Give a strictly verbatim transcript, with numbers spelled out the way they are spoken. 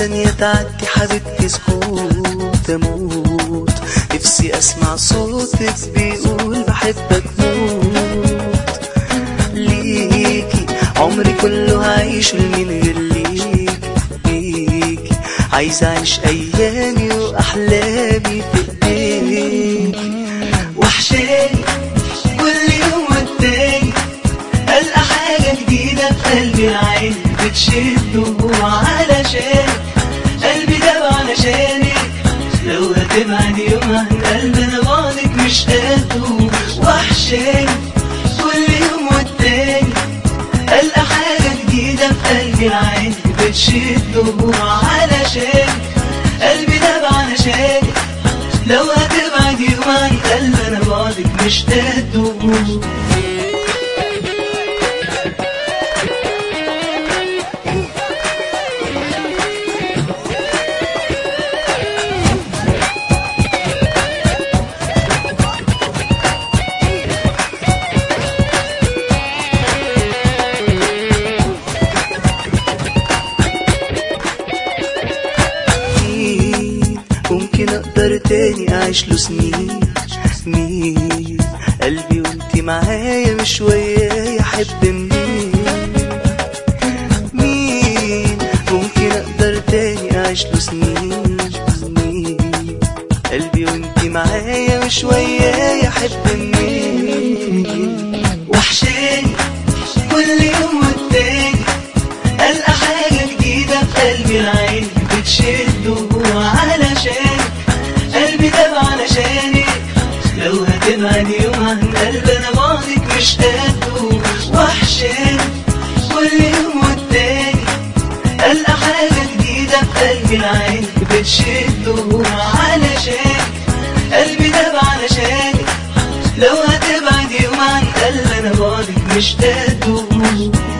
ثانية تعدي حبيبتي سكوت اموت. نفسي اسمع صوتك بيقول بحبك موت. ليكي عمري كله هعيشه لمين غير ليكي ليكي. عايز اعيش ايامي واحلامي في ايديكي. وحشاني كل يوم والتاني القى حاجة جديدة في قلبي العين بتشده علشان قلبي داب علشانك. لو هتبعد يوم عن قلبي انا بعدك مش قده. وحشاني كل يوم والتاني القى حاجة جديدة في قلبي العين بتشده علشان قلبي داب علشانك. لو هتبعد يوم عن قلبي انا بعدك مش قده. ممكن اقدر تاني اعيش له سنين. مين قلبي وانتي معايا مش ويايا احب مين. مين ممكن اقدر تاني اعيش له سنين. مين قلبي وانتي معايا مش ويايا احب مين. وحشاني كل يوم والتاني القى حاجة جديدة في قلبي العين بتشده علشان قلبي داب علشانك. لو هتبعد يوم عن قلبي انا بعدك مش قده. وحشاني كل يوم والتاني القى حاجة جديدة في قلبي العين بتشده علشان قلبي داب علشانك. لو هتبعد يوم عن قلبي انا بعدك مش قده.